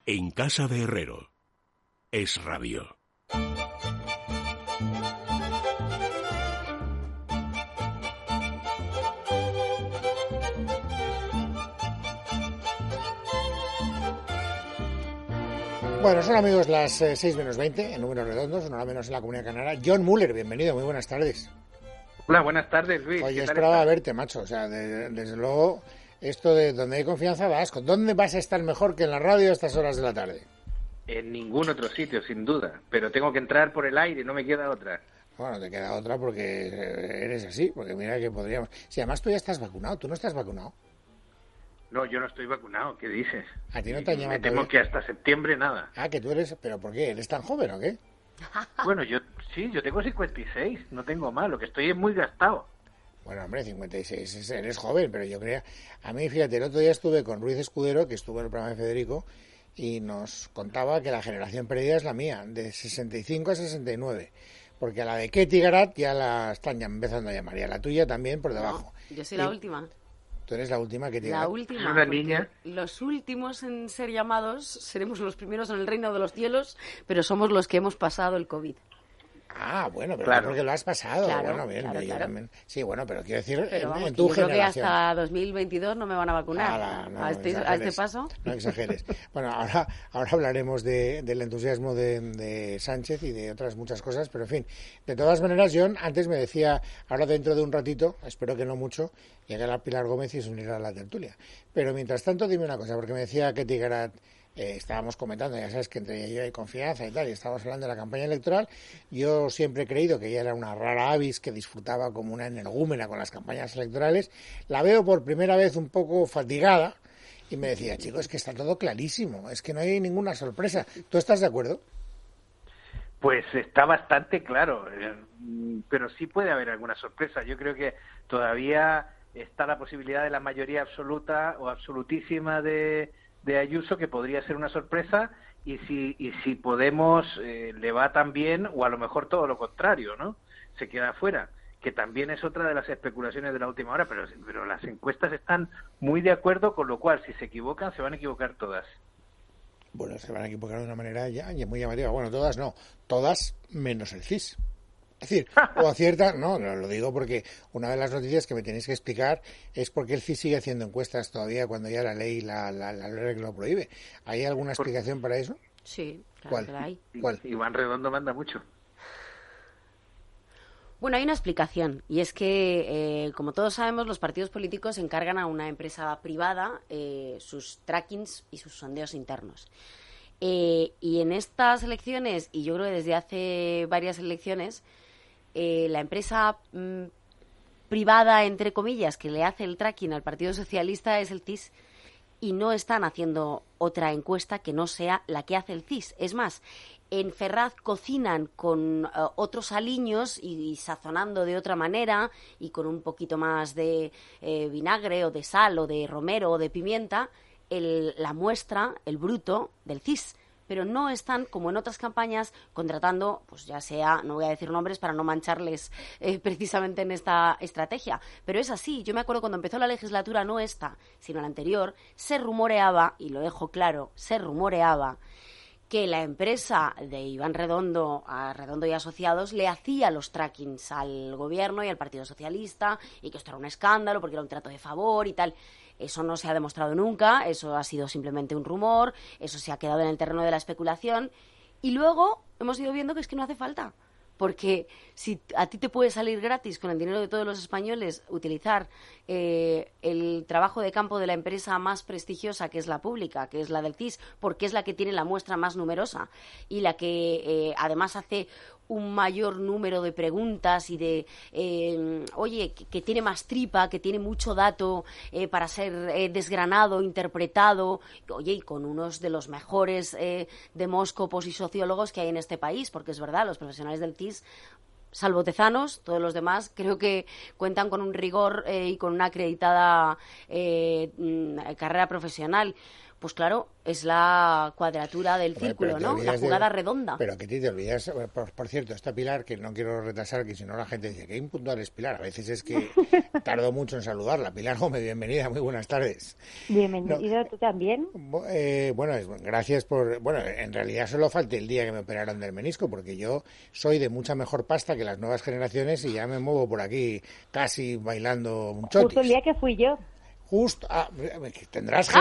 En casa de Herrero. Es Radio. Bueno, son amigos las 6 menos 20, en números redondos, una hora menos en la Comunidad Canaria. John Muller, bienvenido, muy buenas tardes. Hola, buenas tardes, Luis. Oye, esperaba verte, macho, o sea, desde luego, esto de donde hay confianza da asco. ¿Dónde vas a estar mejor que en la radio a estas horas de la tarde? En ningún otro sitio, sin duda, pero tengo que entrar por el aire, no me queda otra. Bueno, te queda otra porque eres así, porque mira que podríamos... Si además tú ya estás vacunado, ¿tú no estás vacunado? No, yo no estoy vacunado, ¿qué dices? ¿A ti no te han llamado? Me temo que hasta septiembre nada. Ah, que tú eres... ¿Pero por qué? ¿Eres tan joven o qué? Bueno, yo tengo 56, no tengo más, lo que estoy es muy gastado. Bueno, hombre, 56, eres joven, pero yo creía... A mí, fíjate, el otro día estuve con Ruiz Escudero, que estuvo en el programa de Federico, y nos contaba que la generación perdida es la mía, de 65 a 69. Porque a la de Ketty Garat ya la están empezando a llamar, y a la tuya también por debajo. No, yo soy la última. Tú eres la última que tiene. La última. Una niña. Los últimos en ser llamados seremos los primeros en el reino de los cielos, pero somos los que hemos pasado el COVID. Ah, bueno, pero claro, porque lo has pasado. Claro, bueno, bien, claro, yo claro. también. Sí, bueno, pero quiero decir, Pero vamos, en tu yo creo que generación. hasta 2022 no me van a vacunar. No a este paso. No exageres. Bueno, ahora hablaremos del entusiasmo de Sánchez y de otras muchas cosas, pero en fin. De todas maneras, John, antes me decía, ahora dentro de un ratito, espero que no mucho, llegará Pilar Gómez y se unirá a la tertulia. Pero mientras tanto, dime una cosa, porque me decía Ketty Garat, estábamos comentando, ya sabes que entre ella y yo hay confianza y tal, y estábamos hablando de la campaña electoral. Yo siempre he creído que ella era una rara avis que disfrutaba como una energúmena con las campañas electorales. La veo por primera vez un poco fatigada y me decía, chico, es que está todo clarísimo, es que no hay ninguna sorpresa. ¿Tú estás de acuerdo? Pues está bastante claro, pero sí puede haber alguna sorpresa. Yo creo que todavía está la posibilidad de la mayoría absoluta o absolutísima de Ayuso, que podría ser una sorpresa, y si Podemos le va tan bien, o a lo mejor todo lo contrario, ¿no? Se queda fuera, que también es otra de las especulaciones de la última hora, pero las encuestas están muy de acuerdo, con lo cual si se equivocan, se van a equivocar todas. Bueno, se van a equivocar de una manera ya muy llamativa. Bueno, todas no, todas menos el CIS. Es decir, o acierta, no, lo digo porque una de las noticias que me tenéis que explicar es por qué el CIS sigue haciendo encuestas todavía cuando ya la ley la ley lo prohíbe. ¿Hay alguna explicación para eso? Sí, claro. ¿Cuál? Que la hay. ¿Cuál? Iván Redondo manda mucho. Bueno, hay una explicación, y es que, como todos sabemos, los partidos políticos encargan a una empresa privada sus trackings y sus sondeos internos. Y en estas elecciones, y yo creo que desde hace varias elecciones, la empresa privada, entre comillas, que le hace el tracking al Partido Socialista es el CIS, y no están haciendo otra encuesta que no sea la que hace el CIS. Es más, en Ferraz cocinan con otros aliños y sazonando de otra manera y con un poquito más de vinagre o de sal o de romero o de pimienta la muestra, el bruto del CIS. Pero no están, como en otras campañas, contratando, pues ya sea, no voy a decir nombres para no mancharles precisamente en esta estrategia, pero es así. Yo me acuerdo cuando empezó la legislatura, no esta, sino la anterior, se rumoreaba, y lo dejo claro, se rumoreaba que la empresa de Iván Redondo, a Redondo y Asociados, le hacía los trackings al gobierno y al Partido Socialista, y que esto era un escándalo porque era un trato de favor y tal. Eso no se ha demostrado nunca, eso ha sido simplemente un rumor, eso se ha quedado en el terreno de la especulación, y luego hemos ido viendo que es que no hace falta. Porque si a ti te puede salir gratis con el dinero de todos los españoles utilizar el trabajo de campo de la empresa más prestigiosa, que es la pública, que es la del CIS, porque es la que tiene la muestra más numerosa y la que además hace un mayor número de preguntas y de, oye, que tiene más tripa, que tiene mucho dato para ser desgranado, interpretado, oye, y con unos de los mejores demóscopos y sociólogos que hay en este país, porque es verdad, los profesionales del CIS, salvo Tezanos, todos los demás creo que cuentan con un rigor y con una acreditada carrera profesional. pues claro, es la cuadratura del Hombre, círculo, pero te ¿no? La olvidas jugada redonda. Pero que te olvidas, por cierto, esta Pilar, que no quiero retrasar, que si no la gente dice que impuntual es Pilar. A veces es que tardo mucho en saludarla. Pilar Gómez, bienvenida, muy buenas tardes. Bienvenido, tú también. Bueno, gracias por... Bueno, en realidad solo falta el día que me operaron del menisco, porque yo soy de mucha mejor pasta que las nuevas generaciones y ya me muevo por aquí casi bailando un chotis. Justo el día que fui yo. Justo, tendrás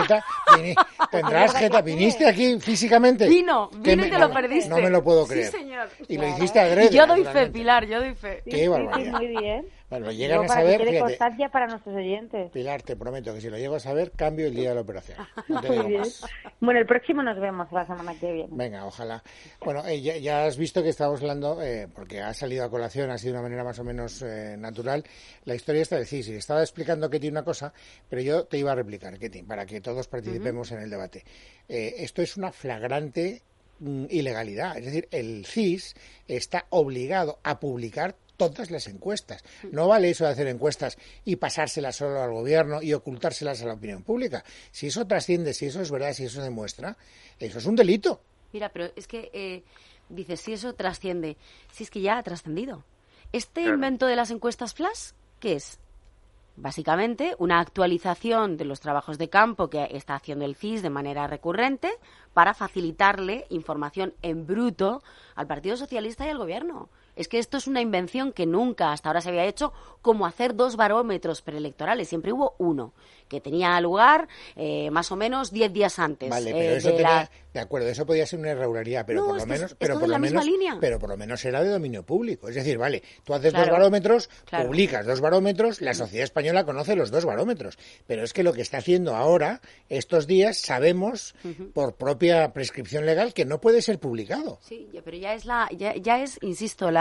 jeta, viniste aquí físicamente. Vino y te lo perdiste. No me lo puedo creer. Sí, señor. Y lo hiciste adrede. Y yo doy fe, Pilar, yo doy fe. Qué barbaridad. Sí, muy bien. Bueno, lo llegan a para saber, que quede fíjate, constancia para nuestros oyentes. Pilar, te prometo que si lo llego a saber, cambio el día de la operación. No te digo Muy bien. más. Bueno, el próximo nos vemos la semana que viene. Venga, ojalá. Bueno, ya has visto que estamos hablando, porque ha salido a colación, ha sido de una manera más o menos natural, la historia esta de CIS. Estaba explicando Ketty una cosa, pero yo te iba a replicar, Ketty, para que todos participemos en el debate. Esto es una flagrante ilegalidad. Es decir, el CIS está obligado a publicar todas las encuestas. No vale eso de hacer encuestas y pasárselas solo al gobierno y ocultárselas a la opinión pública. Si eso trasciende, si eso es verdad, si eso demuestra, eso es un delito. Mira, pero es que dices, si eso trasciende, si es que ya ha trascendido. Este invento de las encuestas flash, ¿qué es? Básicamente, una actualización de los trabajos de campo que está haciendo el CIS de manera recurrente para facilitarle información en bruto al Partido Socialista y al Gobierno. Es que esto es una invención que nunca hasta ahora se había hecho, como hacer 2 barómetros preelectorales. Siempre hubo uno, que tenía lugar más o menos 10 días antes. Vale, pero eso de acuerdo, eso podía ser una irregularidad, pero por lo menos, pero por lo menos era de dominio público. Es decir, vale, tú haces 2 barómetros, publicas 2 barómetros, la sociedad española conoce los 2 barómetros. Pero es que lo que está haciendo ahora, estos días, sabemos por propia prescripción legal que no puede ser publicado. Sí, pero ya es, insisto,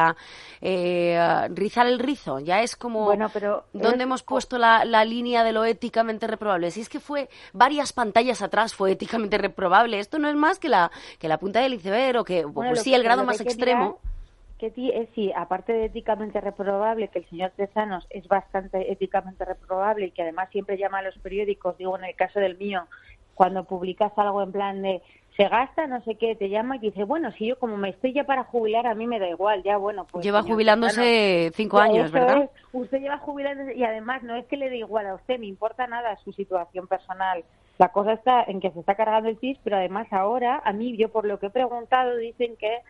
rizar el rizo. Ya es como donde hemos puesto la línea de lo éticamente reprobable. Si es que fue varias pantallas atrás, fue éticamente reprobable. Esto no es más que la punta del iceberg, o que, pues sí, el grado más extremo. Que sí, aparte de éticamente reprobable, que el señor Tezanos es bastante éticamente reprobable y que además siempre llama a los periódicos, digo en el caso del mío, cuando publicas algo en plan de se gasta, no sé qué, te llama y dice, bueno, si yo como me estoy ya para jubilar, a mí me da igual, ya bueno, pues... Lleva jubilándose 5 años, ¿verdad? Usted lleva jubilándose y además no es que le dé igual a usted, me importa nada su situación personal. La cosa está en que se está cargando el CIS, pero además ahora, a mí, yo por lo que he preguntado, dicen que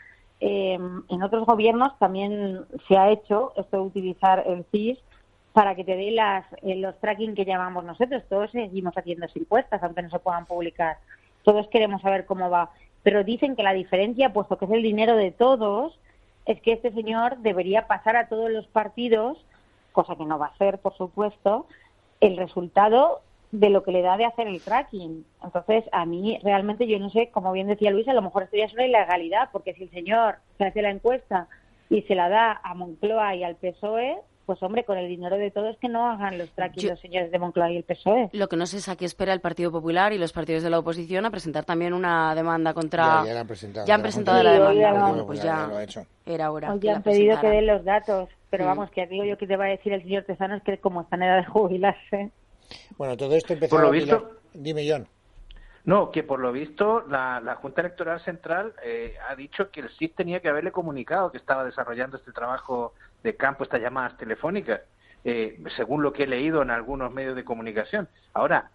en otros gobiernos también se ha hecho esto de utilizar el CIS para que te dé los tracking que llamamos nosotros. Todos seguimos haciendo encuestas, aunque no se puedan publicar. Todos queremos saber cómo va. Pero dicen que la diferencia, puesto que es el dinero de todos, es que este señor debería pasar a todos los partidos, cosa que no va a hacer, por supuesto, el resultado de lo que le da de hacer el tracking. Entonces, a mí realmente yo no sé, como bien decía Luis, a lo mejor esto ya es una ilegalidad, porque si el señor se hace la encuesta y se la da a Moncloa y al PSOE, pues hombre, con el dinero de todos que no hagan los tracking los señores de Moncloa y el PSOE. Lo que no sé es a qué espera el Partido Popular y los partidos de la oposición a presentar también una demanda contra... Ya la han presentado. Ya han presentado la demanda. Bueno, pues ya lo ha hecho. Era hora. Hoy han pedido que den los datos, pero vamos, que digo yo que te va a decir el señor Tezanos que como está en edad de jubilarse... Bueno, todo esto empezó por lo visto. Dime, John. No, que por lo visto la Junta Electoral Central ha dicho que el CIS tenía que haberle comunicado que estaba desarrollando este trabajo de campo, estas llamadas telefónicas, según lo que he leído en algunos medios de comunicación. Ahora,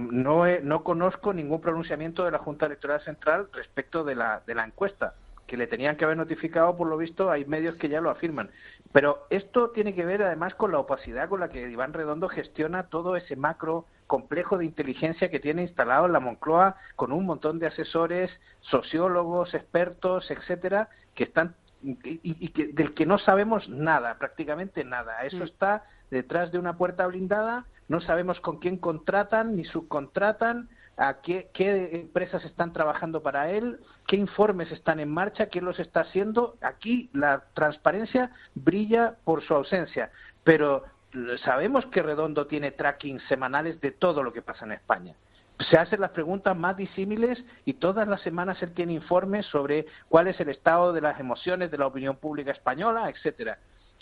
no conozco ningún pronunciamiento de la Junta Electoral Central respecto de la encuesta, que le tenían que haber notificado, por lo visto, hay medios que ya lo afirman. Pero esto tiene que ver además con la opacidad con la que Iván Redondo gestiona todo ese macro complejo de inteligencia que tiene instalado en la Moncloa, con un montón de asesores, sociólogos, expertos, etcétera, que están y que, del que no sabemos nada, prácticamente nada. Eso está detrás de una puerta blindada, no sabemos con quién contratan ni subcontratan, a qué empresas están trabajando para él, qué informes están en marcha, quién los está haciendo. Aquí la transparencia brilla por su ausencia, pero sabemos que Redondo tiene tracking semanales de todo lo que pasa en España. Se hacen las preguntas más disímiles y todas las semanas él tiene informes sobre cuál es el estado de las emociones de la opinión pública española, etcétera.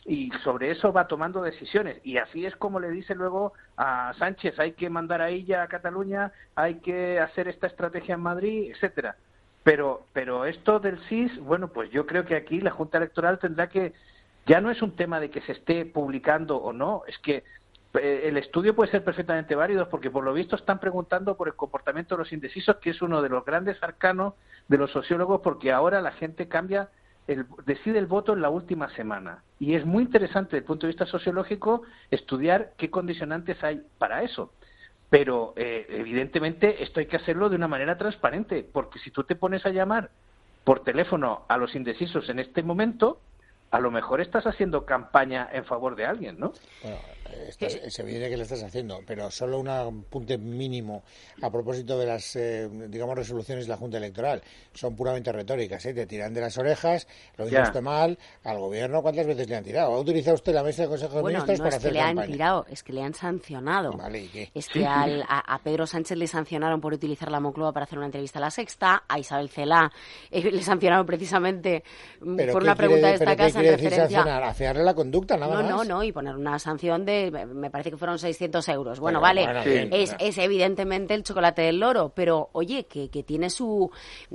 y sobre eso va tomando decisiones. Y así es como le dice luego a Sánchez, hay que mandar a ella a Cataluña, hay que hacer esta estrategia en Madrid, etcétera. Pero esto del SIS, bueno, pues yo creo que aquí la Junta Electoral tendrá que, ya no es un tema de que se esté publicando o no, es que el estudio puede ser perfectamente válido, porque por lo visto están preguntando por el comportamiento de los indecisos, que es uno de los grandes arcanos de los sociólogos, porque ahora la gente decide el voto en la última semana. Y es muy interesante desde el punto de vista sociológico estudiar qué condicionantes hay para eso. Pero evidentemente esto hay que hacerlo de una manera transparente, porque si tú te pones a llamar por teléfono a los indecisos en este momento, a lo mejor estás haciendo campaña en favor de alguien, ¿no? Bueno, es evidente que lo estás haciendo, pero solo un apunte mínimo a propósito de las, digamos, resoluciones de la Junta Electoral. Son puramente retóricas, Te tiran de las orejas, lo hizo usted mal, al gobierno, ¿cuántas veces le han tirado? ¿Ha utilizado usted la mesa del Consejo de Ministros para hacer campaña? No es que le han tirado, es que le han sancionado. Vale, ¿y qué? Es que a Pedro Sánchez le sancionaron por utilizar la Moncloa para hacer una entrevista a La Sexta, a Isabel Celaá le sancionaron precisamente por una pregunta de esta casa en referencia... Afearle la conducta, nada más. No, y poner una sanción de, me parece que fueron 600 euros. Bueno, vale, es evidentemente el chocolate del loro, pero oye, que tiene su...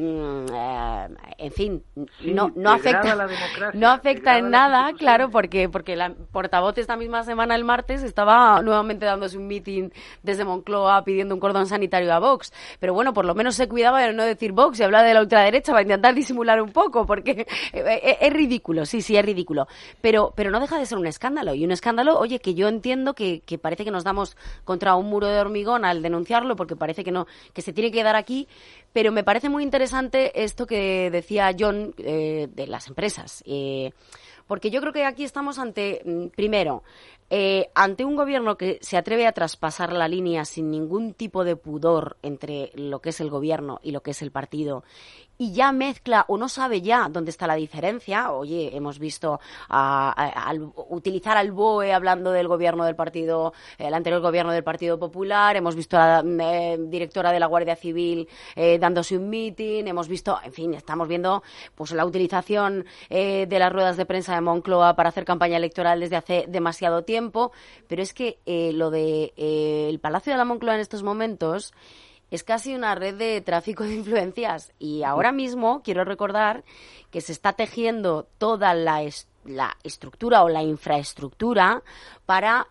en fin, no afecta en nada, claro, porque la portavoz esta misma semana, el martes, estaba nuevamente dándose un meeting desde Moncloa pidiendo un cordón sanitario a Vox. Pero bueno, por lo menos se cuidaba de no decir Vox y hablar de la ultraderecha para intentar disimular un poco, porque es ridículo, sí, es ridículo. Pero no deja de ser un escándalo. Y un escándalo, oye, que yo entiendo que parece que nos damos contra un muro de hormigón al denunciarlo, porque parece que se tiene que dar aquí, pero me parece muy interesante esto que decía John de las empresas. Porque yo creo que aquí estamos ante, primero, ante un gobierno que se atreve a traspasar la línea sin ningún tipo de pudor entre lo que es el gobierno y lo que es el partido, y ya mezcla o no sabe ya dónde está la diferencia. Oye, hemos visto al utilizar al BOE hablando del gobierno del partido, el anterior gobierno del Partido Popular, hemos visto a la directora de la Guardia Civil dándose un mitin, hemos visto, en fin, estamos viendo pues la utilización de las ruedas de prensa de Moncloa para hacer campaña electoral desde hace demasiado tiempo, pero es que lo de el Palacio de la Moncloa en estos momentos es casi una red de tráfico de influencias, y ahora mismo quiero recordar que se está tejiendo toda la estructura o la infraestructura para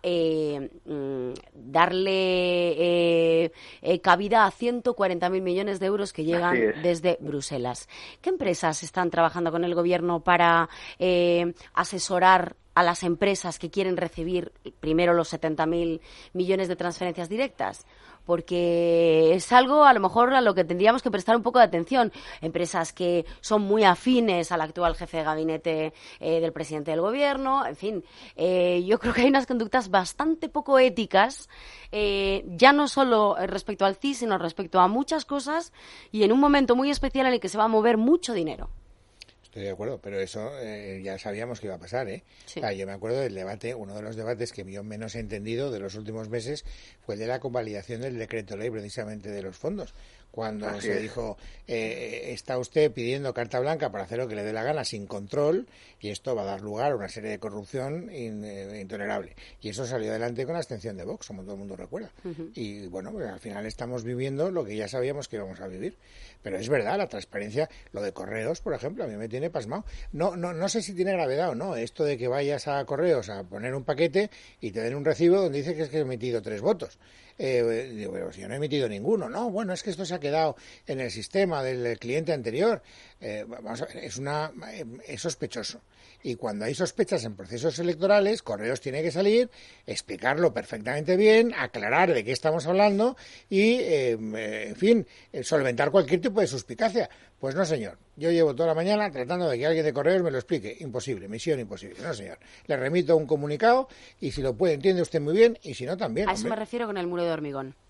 darle cabida a 140.000 millones de euros que llegan desde Bruselas. ¿Qué empresas están trabajando con el gobierno para asesorar a las empresas que quieren recibir primero los 70.000 millones de transferencias directas? Porque es algo a lo mejor a lo que tendríamos que prestar un poco de atención. Empresas que son muy afines al actual jefe de gabinete del presidente del gobierno, en fin, yo creo que hay unas conductas bastante poco éticas, ya no solo respecto al CIS, sino respecto a muchas cosas, y en un momento muy especial en el que se va a mover mucho dinero. Estoy de acuerdo, pero eso ya sabíamos que iba a pasar, Sí. O sea, yo me acuerdo del debate, uno de los debates que yo menos he entendido de los últimos meses fue el de la convalidación del decreto ley precisamente de los fondos. Cuando se dijo, está usted pidiendo carta blanca para hacer lo que le dé la gana sin control, y esto va a dar lugar a una serie de corrupción intolerable. Y eso salió adelante con la abstención de Vox, como todo el mundo recuerda. Uh-huh. Y bueno, pues al final estamos viviendo lo que ya sabíamos que íbamos a vivir. Pero es verdad, la transparencia, lo de Correos, por ejemplo, a mí me tiene pasmado. No sé si tiene gravedad o no, esto de que vayas a Correos a poner un paquete y te den un recibo donde dice que es que he emitido 3 votos. Digo, pero si yo no he emitido ninguno. No, bueno, es que esto se ha quedado en el sistema del cliente anterior. Vamos a ver, es sospechoso. Y cuando hay sospechas en procesos electorales, Correos tiene que salir, explicarlo perfectamente bien, aclarar de qué estamos hablando y, en fin, solventar cualquier tipo de suspicacia. Pues no, señor. Yo llevo toda la mañana tratando de que alguien de Correos me lo explique. Imposible, misión imposible. No, señor. Le remito un comunicado y si lo puede entiende usted muy bien y si no también. A eso me refiero con el muro de hormigón.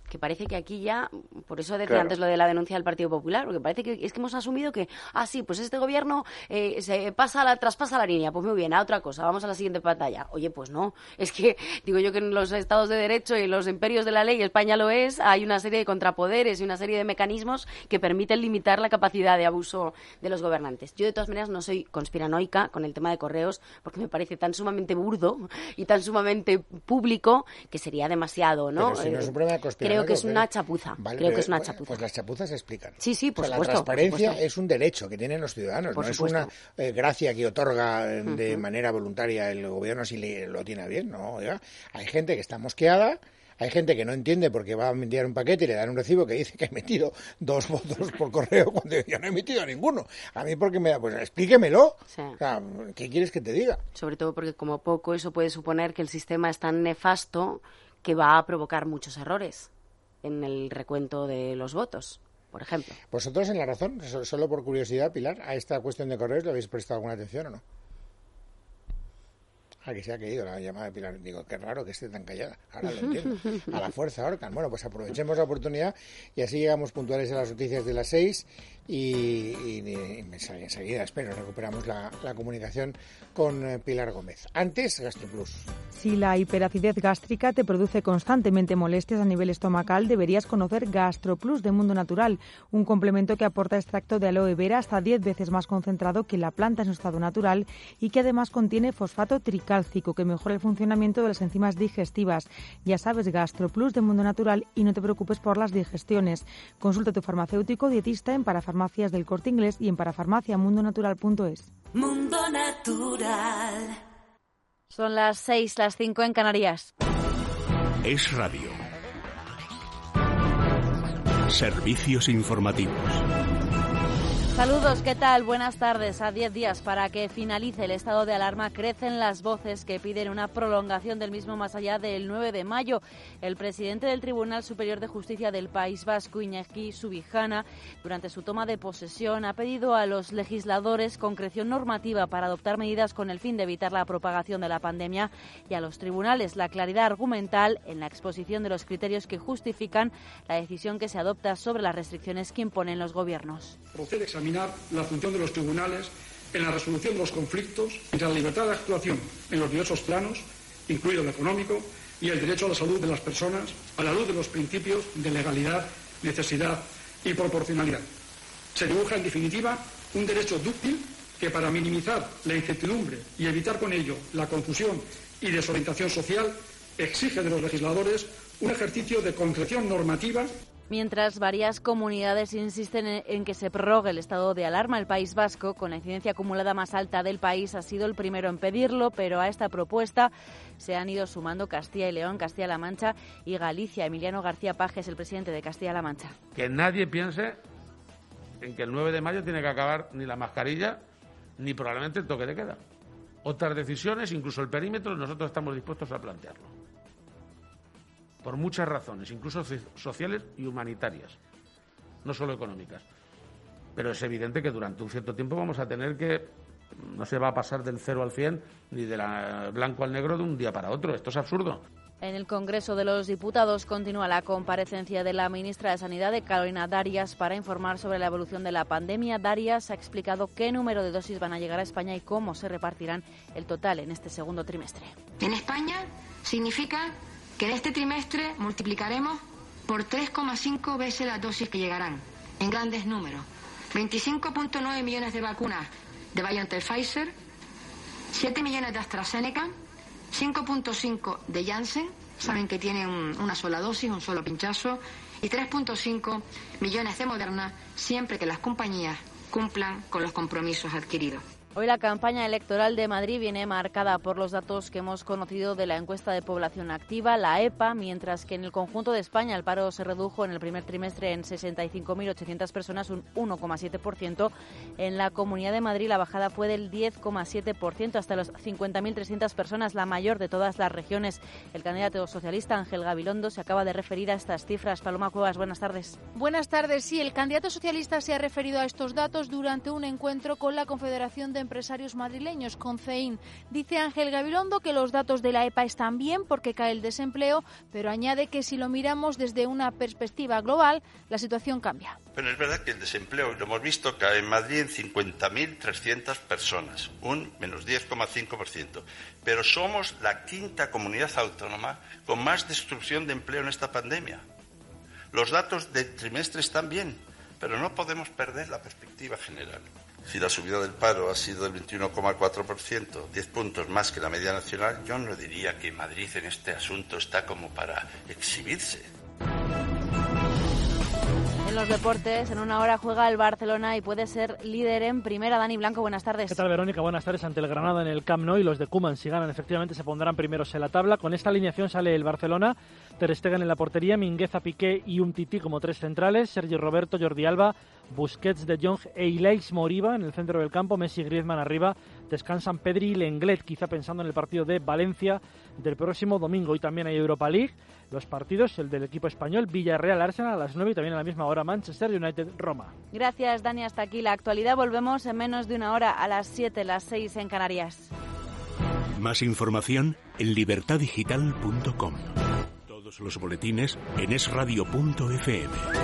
que parece que aquí ya, por eso decía antes lo de la denuncia del Partido Popular, porque parece que es que hemos asumido que, sí, pues este gobierno se traspasa la línea, pues muy bien, a otra cosa, vamos a la siguiente pantalla. Oye, pues no, es que digo yo que en los estados de derecho y en los imperios de la ley, España lo es, hay una serie de contrapoderes y una serie de mecanismos que permiten limitar la capacidad de abuso de los gobernantes. Yo de todas maneras no soy conspiranoica con el tema de Correos, porque me parece tan sumamente burdo y tan sumamente público que sería demasiado, ¿no? Pero si no es un problema de conspiranoica. Creo que es una chapuza. Vale, creo que es una chapuza. Pues las chapuzas se explican. Sí, por supuesto. La transparencia es un derecho que tienen los ciudadanos, no es una gracia que otorga de manera voluntaria el gobierno si lo tiene bien, ¿no? Oiga, hay gente que está mosqueada. Hay gente que no entiende porque va a enviar un paquete y le dan un recibo que dice que ha emitido 2 votos por correo cuando yo no he emitido ninguno. A mí porque me da, pues explíquemelo. Sí. O sea, ¿qué quieres que te diga? Sobre todo porque como poco eso puede suponer que el sistema es tan nefasto que va a provocar muchos errores en el recuento de los votos, por ejemplo. ¿Vosotros en La Razón, solo por curiosidad, Pilar, a esta cuestión de correos le habéis prestado alguna atención o no? Que se ha caído la llamada de Pilar. Digo, qué raro que esté tan callada. Ahora lo entiendo. A la fuerza ahorcan. Bueno, pues aprovechemos la oportunidad y así llegamos puntuales a las noticias de las 6 y enseguida, espero, recuperamos la comunicación con Pilar Gómez. Antes, GastroPlus. Si la hiperacidez gástrica te produce constantemente molestias a nivel estomacal, deberías conocer GastroPlus de Mundo Natural, un complemento que aporta extracto de aloe vera hasta 10 veces más concentrado que la planta en su estado natural y que además contiene fosfato tricálcico que mejora el funcionamiento de las enzimas digestivas. Ya sabes, GastroPlus de Mundo Natural y no te preocupes por las digestiones. Consulta a tu farmacéutico dietista en Parafarmacias del Corte Inglés y en parafarmaciamundonatural.es. Mundo Natural. Son las 6, las 5 en Canarias. Es Radio. Servicios informativos. Saludos, ¿qué tal? Buenas tardes. A 10 días para que finalice el estado de alarma, crecen las voces que piden una prolongación del mismo más allá del 9 de mayo. El presidente del Tribunal Superior de Justicia del País Vasco, Iñaki Subijana, durante su toma de posesión, ha pedido a los legisladores concreción normativa para adoptar medidas con el fin de evitar la propagación de la pandemia y a los tribunales la claridad argumental en la exposición de los criterios que justifican la decisión que se adopta sobre las restricciones que imponen los gobiernos. Procede examinar la función de los tribunales en la resolución de los conflictos entre la libertad de actuación en los diversos planos, incluido el económico, y el derecho a la salud de las personas, a la luz de los principios de legalidad, necesidad y proporcionalidad. Se dibuja, en definitiva, un derecho dúctil que, para minimizar la incertidumbre y evitar con ello la confusión y desorientación social, exige de los legisladores un ejercicio de concreción normativa. Mientras varias comunidades insisten en que se prorrogue el estado de alarma, el País Vasco, con la incidencia acumulada más alta del país, ha sido el primero en pedirlo, pero a esta propuesta se han ido sumando Castilla y León, Castilla-La Mancha y Galicia. Emiliano García Paje es el presidente de Castilla-La Mancha. Que nadie piense en que el 9 de mayo tiene que acabar ni la mascarilla ni probablemente el toque de queda. Otras decisiones, incluso el perímetro, nosotros estamos dispuestos a plantearlo. Por muchas razones, incluso sociales y humanitarias, no solo económicas. Pero es evidente que durante un cierto tiempo vamos a tener que, no se va a pasar del 0 al 100 ni del blanco al negro de un día para otro. Esto es absurdo. En el Congreso de los Diputados continúa la comparecencia de la ministra de Sanidad, Carolina Darias, para informar sobre la evolución de la pandemia. Darias ha explicado qué número de dosis van a llegar a España y cómo se repartirán el total en este segundo trimestre. En España significa que en este trimestre multiplicaremos por 3,5 veces las dosis que llegarán, en grandes números. 25,9 millones de vacunas de BioNTech Pfizer, 7 millones de AstraZeneca, 5,5 de Janssen, saben que tienen una sola dosis, un solo pinchazo, y 3,5 millones de Moderna, siempre que las compañías cumplan con los compromisos adquiridos. Hoy la campaña electoral de Madrid viene marcada por los datos que hemos conocido de la encuesta de población activa, la EPA, mientras que en el conjunto de España el paro se redujo en el primer trimestre en 65.800 personas, un 1,7%. En la Comunidad de Madrid la bajada fue del 10,7% hasta los 50.300 personas, la mayor de todas las regiones. El candidato socialista Ángel Gabilondo se acaba de referir a estas cifras. Paloma Cuevas, buenas tardes. Buenas tardes. Sí, el candidato socialista se ha referido a estos datos durante un encuentro con la Confederación de de Empresarios Madrileños, CONCEIN. Dice Ángel Gabilondo que los datos de la EPA están bien porque cae el desempleo, pero añade que si lo miramos desde una perspectiva global, la situación cambia. Pero es verdad que el desempleo, lo hemos visto, cae en Madrid en 50.300 personas, un menos 10,5%. Pero somos la quinta comunidad autónoma con más destrucción de empleo en esta pandemia. Los datos del trimestre están bien, pero no podemos perder la perspectiva general. Si la subida del paro ha sido del 21,4%, 10 puntos más que la media nacional, yo no diría que Madrid en este asunto está como para exhibirse. En los deportes, en una hora juega el Barcelona y puede ser líder en primera. Dani Blanco, buenas tardes. ¿Qué tal, Verónica? Buenas tardes. Ante el Granada en el Camp Nou y los de Koeman, si ganan, efectivamente se pondrán primeros en la tabla. Con esta alineación sale el Barcelona, Ter Stegen en la portería, Mingueza, Piqué y Umtiti como tres centrales, Sergi Roberto, Jordi Alba, Busquets, De Jong e Ilaix Moriba en el centro del campo, Messi y Griezmann arriba. Descansan Pedri y Lenglet, quizá pensando en el partido de Valencia del próximo domingo. Hoy también hay Europa League. Los partidos, el del equipo español, Villarreal-Arsenal a las 9 y también a la misma hora Manchester United-Roma. Gracias, Dani. Hasta aquí la actualidad. Volvemos en menos de una hora a las 7, las 6 en Canarias. Más información en libertadigital.com. Todos los boletines en esradio.fm.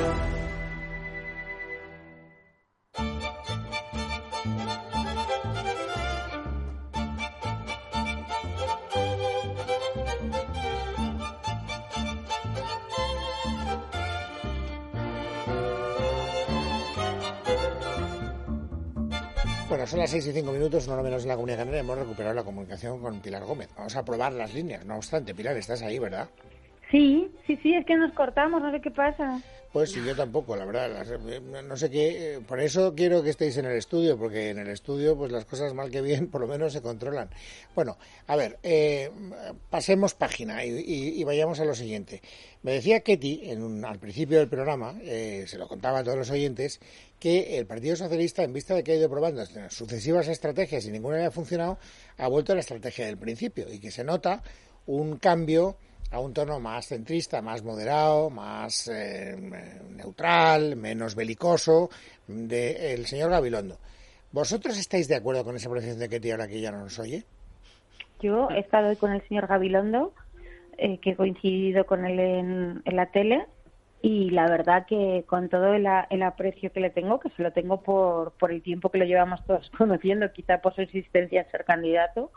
Bueno, son las 6 y 5 minutos, no lo menos en la Comunidad Canaria. Hemos recuperado la comunicación con Pilar Gómez. Vamos a probar las líneas. No obstante, Pilar, estás ahí, ¿verdad? Sí, es que nos cortamos, no sé qué pasa. Pues sí, yo tampoco, la verdad. No sé qué. Por eso quiero que estéis en el estudio, porque en el estudio, pues las cosas mal que bien, por lo menos se controlan. Bueno, a ver, pasemos página y vayamos a lo siguiente. Me decía Ketty, al principio del programa, se lo contaba a todos los oyentes, que el Partido Socialista, en vista de que ha ido probando sucesivas estrategias y ninguna le ha funcionado, ha vuelto a la estrategia del principio y que se nota un cambio a un tono más centrista, más moderado, más neutral, menos belicoso del señor Gabilondo. ¿Vosotros estáis de acuerdo con esa apreciación de Ketty ahora que ya no nos oye? Yo he estado hoy con el señor Gabilondo, que he coincidido con él en la tele, y la verdad que con todo el aprecio que le tengo, que se lo tengo por el tiempo que lo llevamos todos conociendo, quizá por su insistencia en ser candidato,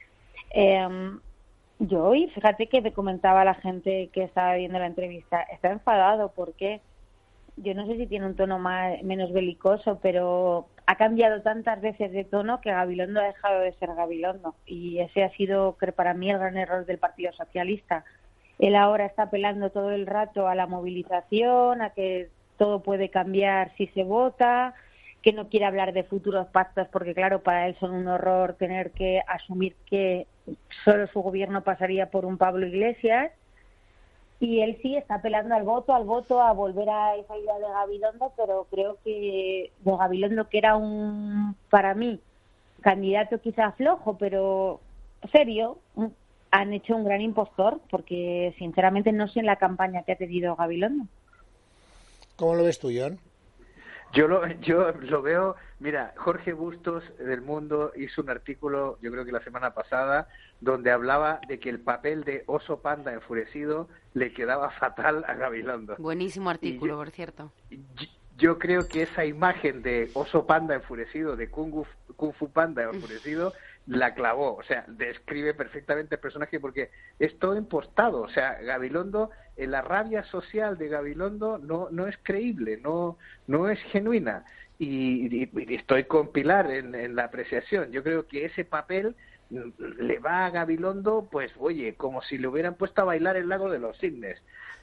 yo hoy, fíjate que me comentaba la gente que estaba viendo la entrevista, está enfadado porque yo no sé si tiene un tono menos belicoso, pero ha cambiado tantas veces de tono que Gabilondo ha dejado de ser Gabilondo. Y ese ha sido, creo, para mí el gran error del Partido Socialista. Él ahora está apelando todo el rato a la movilización, a que todo puede cambiar si se vota, que no quiere hablar de futuros pactos porque, claro, para él son un horror tener que asumir que solo su gobierno pasaría por un Pablo Iglesias. Y él sí está apelando al voto, a volver a esa idea de Gabilondo, pero creo que de Gabilondo, que era para mí, candidato quizá flojo, pero serio, han hecho un gran impostor, porque sinceramente no sé en la campaña que ha tenido Gabilondo. ¿Cómo lo ves tú, John? Yo lo veo, mira, Jorge Bustos del Mundo hizo un artículo, yo creo que la semana pasada, donde hablaba de que el papel de oso panda enfurecido le quedaba fatal a Gabilondo. Buenísimo artículo, por cierto. Yo creo que esa imagen de oso panda enfurecido, de Kung Fu Panda enfurecido, la clavó. O sea, describe perfectamente el personaje porque es todo impostado. O sea, Gabilondo, la rabia social de Gabilondo no es creíble, no es genuina. Y estoy con Pilar en la apreciación. Yo creo que ese papel le va a Gabilondo, pues, oye, como si le hubieran puesto a bailar el Lago de los Cisnes.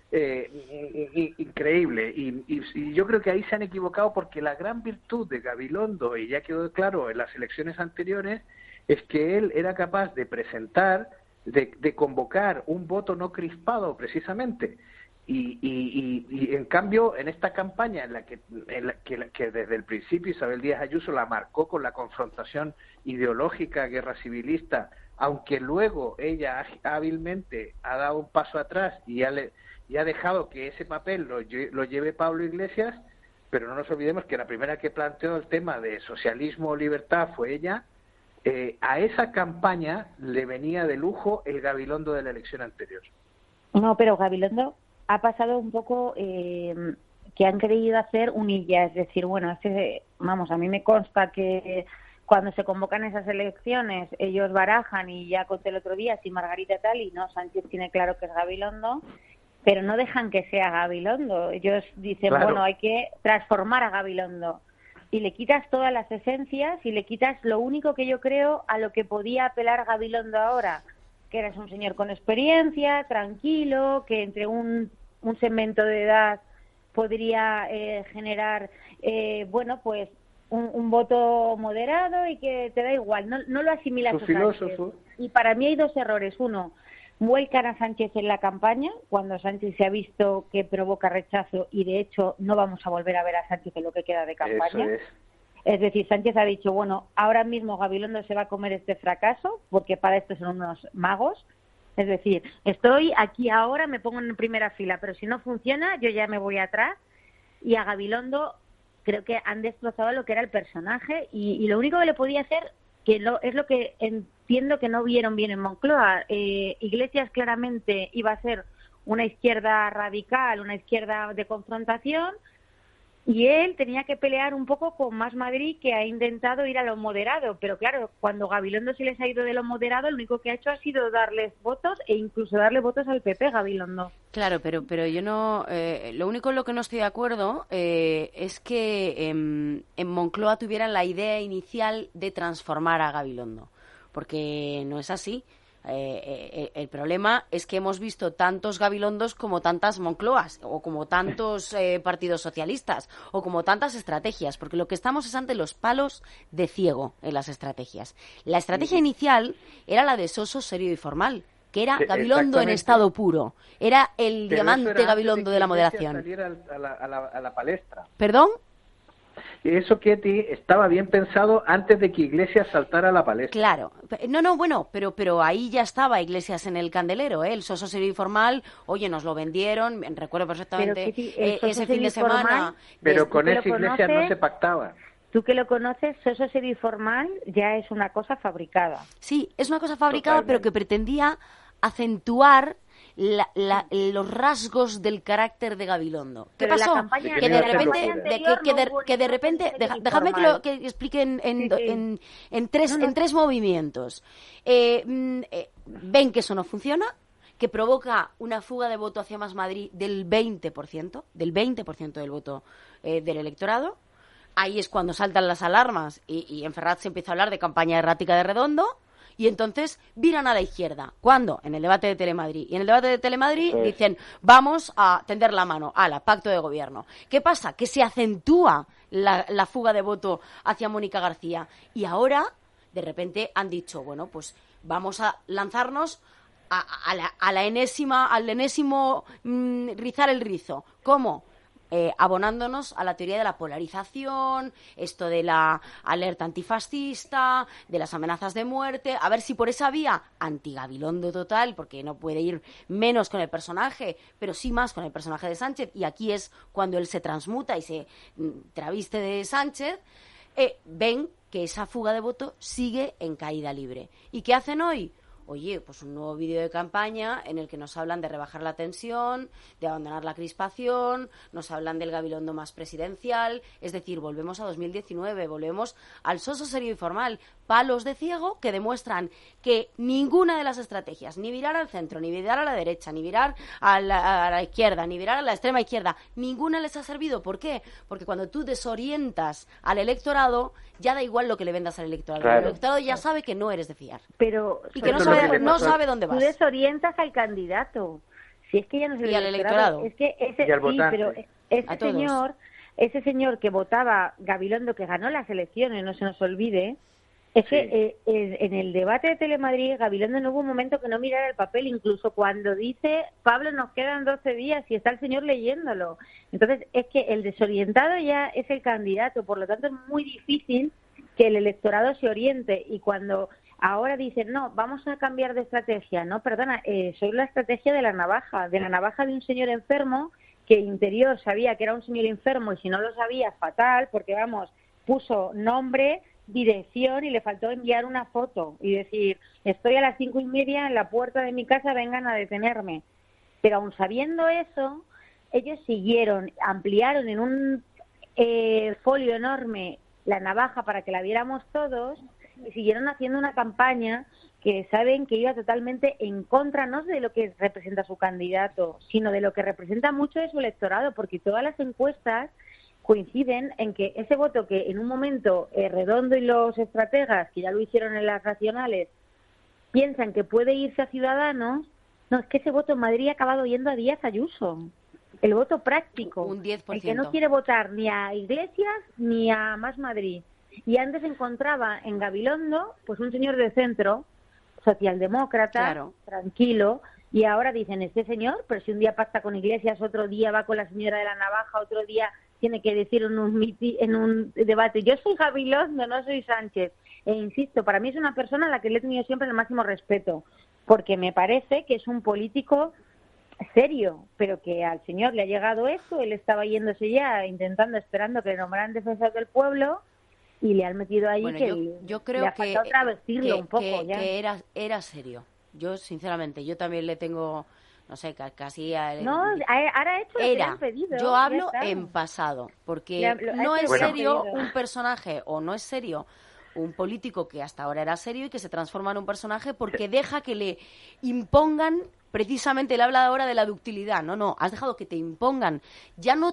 Increíble. Y yo creo que ahí se han equivocado porque la gran virtud de Gabilondo, y ya quedó claro en las elecciones anteriores, es que él era capaz de presentar, de convocar un voto no crispado precisamente. Y en cambio, en esta campaña en la que desde el principio Isabel Díaz Ayuso la marcó con la confrontación ideológica, guerra civilista, aunque luego ella hábilmente ha dado un paso atrás y ha dejado que ese papel lo lleve Pablo Iglesias, pero no nos olvidemos que la primera que planteó el tema de socialismo o libertad fue ella. A esa campaña le venía de lujo el Gabilondo de la elección anterior. No, pero Gabilondo ha pasado un poco que han querido hacer unilla, es decir, bueno, a mí me consta que cuando se convocan esas elecciones ellos barajan, y ya conté el otro día si Margarita tal, y no, Sánchez tiene claro que es Gabilondo, pero no dejan que sea Gabilondo. Ellos dicen, claro, bueno, hay que transformar a Gabilondo, y le quitas todas las esencias y le quitas lo único que yo creo a lo que podía apelar Gabilondo ahora, que eres un señor con experiencia, tranquilo, que entre un segmento de edad podría generar, pues un voto moderado y que te da igual, no lo asimilas a Sánchez. Y para mí hay dos errores. Uno, vuelcan a Sánchez en la campaña, cuando Sánchez se ha visto que provoca rechazo, y de hecho no vamos a volver a ver a Sánchez en lo que queda de campaña. Es decir, Sánchez ha dicho, bueno, ahora mismo Gabilondo se va a comer este fracaso, porque para esto son unos magos. Es decir, estoy aquí ahora, me pongo en primera fila, pero si no funciona, yo ya me voy atrás. Y a Gabilondo creo que han destrozado lo que era el personaje, y lo único que le podía hacer, es lo que entiendo que no vieron bien en Moncloa. Iglesias claramente iba a ser una izquierda radical, una izquierda de confrontación, y él tenía que pelear un poco con Más Madrid, que ha intentado ir a lo moderado, pero claro, cuando Gabilondo se les ha ido de lo moderado, lo único que ha hecho ha sido darles votos, e incluso darle votos al PP, Gabilondo. Claro, pero yo no... lo único en lo que no estoy de acuerdo es que en Moncloa tuvieran la idea inicial de transformar a Gabilondo, porque no es así. El problema es que hemos visto tantos Gabilondos como tantas Moncloas, o como tantos partidos socialistas, o como tantas estrategias, porque lo que estamos es ante los palos de ciego en las estrategias. La estrategia inicial era la de soso, serio y formal, que era Gabilondo en estado puro. Era el diamante Gabilondo de la moderación. A la palestra. ¿Perdón? Eso, Ketty, estaba bien pensado antes de que Iglesias saltara a la palestra. Claro. Bueno, pero ahí ya estaba Iglesias en el candelero, ¿eh? El soso, serio y formal, oye, nos lo vendieron, recuerdo perfectamente ese fin de semana. Pero con ese Iglesias no se pactaba. Tú que lo conoces, soso, serio y formal ya es una cosa fabricada. Sí, es una cosa fabricada, totalmente, pero que pretendía acentuar los rasgos del carácter de Gabilondo. ¿Qué pasó? Que de repente, déjame que explique en tres movimientos. Ven que eso no funciona, que provoca una fuga de voto hacia Más Madrid del 20% del voto del electorado. Ahí es cuando saltan las alarmas y en Ferraz se empieza a hablar de campaña errática de Redondo. Y entonces viran a la izquierda. ¿Cuándo? En el debate de Telemadrid. Y en el debate de Telemadrid dicen, vamos a tender la mano. Pacto de gobierno. ¿Qué pasa? Que se acentúa la fuga de voto hacia Mónica García. Y ahora, de repente, han dicho, bueno, pues vamos a lanzarnos al enésimo rizar el rizo. ¿Cómo? Abonándonos a la teoría de la polarización, esto de la alerta antifascista, de las amenazas de muerte, a ver si por esa vía anti-Gabilondo total, porque no puede ir menos con el personaje, pero sí más con el personaje de Sánchez, y aquí es cuando él se transmuta y se traviste de Sánchez, ven que esa fuga de voto sigue en caída libre. ¿Y qué hacen hoy? Oye, pues un nuevo vídeo de campaña en el que nos hablan de rebajar la tensión, de abandonar la crispación, nos hablan del Gabilondo más presidencial, es decir, volvemos a 2019, volvemos al soso, serio y formal, palos de ciego que demuestran que ninguna de las estrategias, ni virar al centro, ni virar a la derecha, ni virar a la izquierda, ni virar a la extrema izquierda, ninguna les ha servido. ¿Por qué? Porque cuando tú desorientas al electorado, ya da igual lo que le vendas al electorado. Claro. El electorado ya sabe que no eres de fiar. Y que no sabe dónde vas. Tú desorientas al candidato. Si es que ya no es el electorado. Es que ese señor que votaba Gabilondo, que ganó las elecciones, no se nos olvide, que en el debate de Telemadrid, Gabilondo no hubo un momento que no mirara el papel, incluso cuando dice, Pablo, nos quedan 12 días y está el señor leyéndolo. Entonces, es que el desorientado ya es el candidato, por lo tanto es muy difícil que el electorado se oriente, y cuando ahora dicen, no, vamos a cambiar de estrategia, no, perdona, soy la estrategia de la navaja de un señor enfermo que Interior sabía que era un señor enfermo y si no lo sabía, fatal, porque vamos, puso nombre, dirección y le faltó enviar una foto y decir, estoy a las 5:30 en la puerta de mi casa, vengan a detenerme. Pero aun sabiendo eso, ellos siguieron, ampliaron en un folio enorme la navaja para que la viéramos todos y siguieron haciendo una campaña que saben que iba totalmente en contra, no de lo que representa su candidato, sino de lo que representa mucho de su electorado, porque todas las encuestas coinciden en que ese voto que en un momento Redondo y los estrategas, que ya lo hicieron en las nacionales, piensan que puede irse a Ciudadanos, no, es que ese voto en Madrid ha acabado yendo a Díaz Ayuso. El voto práctico. Un 10%. El que no quiere votar ni a Iglesias ni a Más Madrid. Y antes encontraba en Gabilondo pues un señor de centro, socialdemócrata, claro, tranquilo, y ahora dicen, este señor, pero si un día pacta con Iglesias, otro día va con la señora de la navaja, otro día tiene que decir en un debate, yo soy Gabilondo, no soy Sánchez. E insisto, para mí es una persona a la que le he tenido siempre el máximo respeto, porque me parece que es un político serio, pero que al señor le ha llegado esto, él estaba yéndose ya, esperando que le nombraran defensor del pueblo, y le han metido ahí yo creo le ha faltado travestirlo un poco ya. Que era serio. Yo, sinceramente, yo también le tengo, no sé, casi... No, ahora ha hecho lo que le han pedido. Yo hablo en pasado, porque no es serio un personaje, o no es serio un político que hasta ahora era serio y que se transforma en un personaje porque deja que le impongan, precisamente él habla ahora de la ductilidad, no, has dejado que te impongan ya no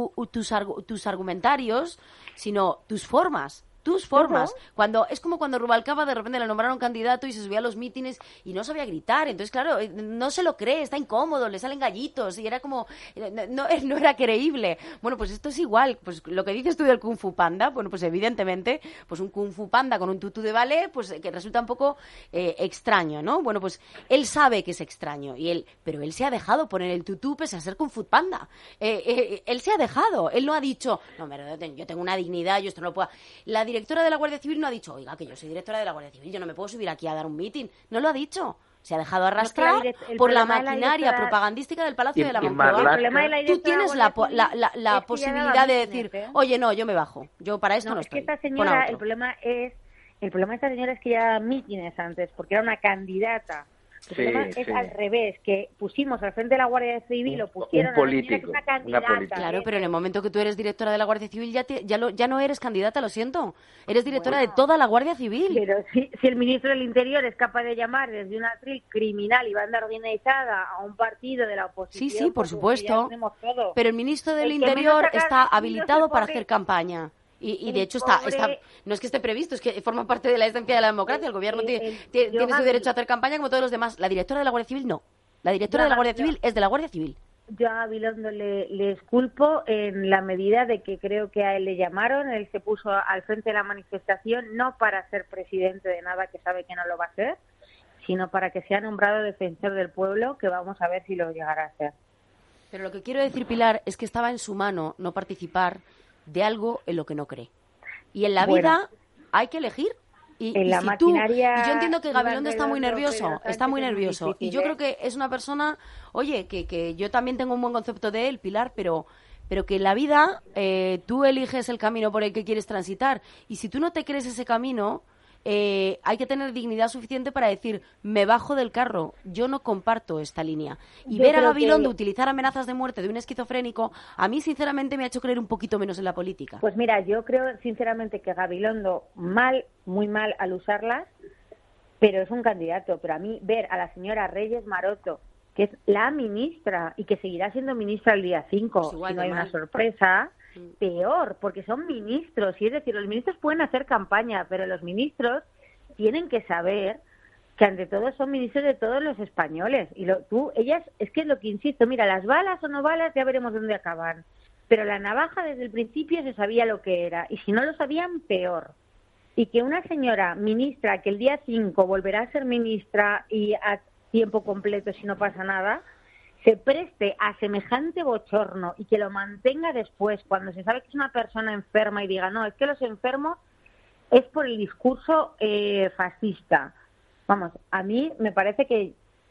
tus argumentarios, sino tus formas. Cuando es como cuando Rubalcaba de repente le nombraron candidato y se subía a los mítines y no sabía gritar, entonces claro, no se lo cree, está incómodo, le salen gallitos y era como no era creíble. Bueno, pues esto es igual, pues lo que dices tú del Kung Fu Panda, bueno, pues evidentemente, pues un Kung Fu Panda con un tutú de ballet, pues que resulta un poco extraño, ¿no? Bueno, pues él sabe que es extraño pero él se ha dejado poner el tutú pese a ser Kung Fu Panda. Él se ha dejado, él no ha dicho, no, yo tengo una dignidad, yo esto no lo puedo. La directora de la Guardia Civil no ha dicho, oiga, que yo soy directora de la Guardia Civil, yo no me puedo subir aquí a dar un mitin. No lo ha dicho. Se ha dejado arrastrar por la maquinaria propagandística del Palacio de la Moncloa. Tú tienes la posibilidad de decir, oye, no, yo me bajo. Yo para esto no estoy. Es que esta señora, el problema de esta señora es que ya daba mítines antes, porque era una candidata. El problema es al revés, que pusimos al frente de la Guardia Civil, lo pusieron un político, una candidata. Claro, pero en el momento que tú eres directora de la Guardia Civil ya no eres candidata, lo siento. Eres directora de toda la Guardia Civil. Pero si el ministro del Interior es capaz de llamar desde una atril criminal y banda organizada a un partido de la oposición... Sí, por supuesto. Pero el ministro del Interior está habilitado para hacer campaña. Y de hecho no es que esté previsto, es que forma parte de la esencia de la democracia. El gobierno tiene su derecho a hacer campaña como todos los demás. La directora de la Guardia Civil no. La directora de la Guardia Civil es de la Guardia Civil. Yo a Gabilondo le esculpo en la medida de que creo que a él le llamaron, él se puso al frente de la manifestación no para ser presidente de nada, que sabe que no lo va a ser, sino para que sea nombrado defensor del pueblo, que vamos a ver si lo llegará a ser. Pero lo que quiero decir, Pilar, es que estaba en su mano no participar de algo en lo que no cree. Y en la vida hay que elegir. Y yo entiendo que Gabilondo está muy nervioso, y yo creo que es una persona, oye, que yo también tengo un buen concepto de él, Pilar, pero que en la vida tú eliges el camino por el que quieres transitar, y si tú no te crees ese camino, hay que tener dignidad suficiente para decir, me bajo del carro, yo no comparto esta línea. Y ver a Gabilondo utilizar amenazas de muerte de un esquizofrénico, a mí sinceramente me ha hecho creer un poquito menos en la política. Pues mira, yo creo sinceramente que Gabilondo muy mal al usarlas, pero es un candidato. Pero a mí ver a la señora Reyes Maroto, que es la ministra y que seguirá siendo ministra el día 5, si no hay una sorpresa... peor, porque son ministros, y es decir, los ministros pueden hacer campaña, pero los ministros tienen que saber que ante todo son ministros de todos los españoles, y ellas, es que es lo que insisto, mira, las balas o no balas ya veremos dónde acaban, pero la navaja desde el principio se sabía lo que era, y si no lo sabían, peor. Y que una señora ministra, que el día 5 volverá a ser ministra y a tiempo completo si no pasa nada, se preste a semejante bochorno y que lo mantenga después, cuando se sabe que es una persona enferma y diga, no, es que los enfermos es por el discurso fascista. Vamos, a mí me parece que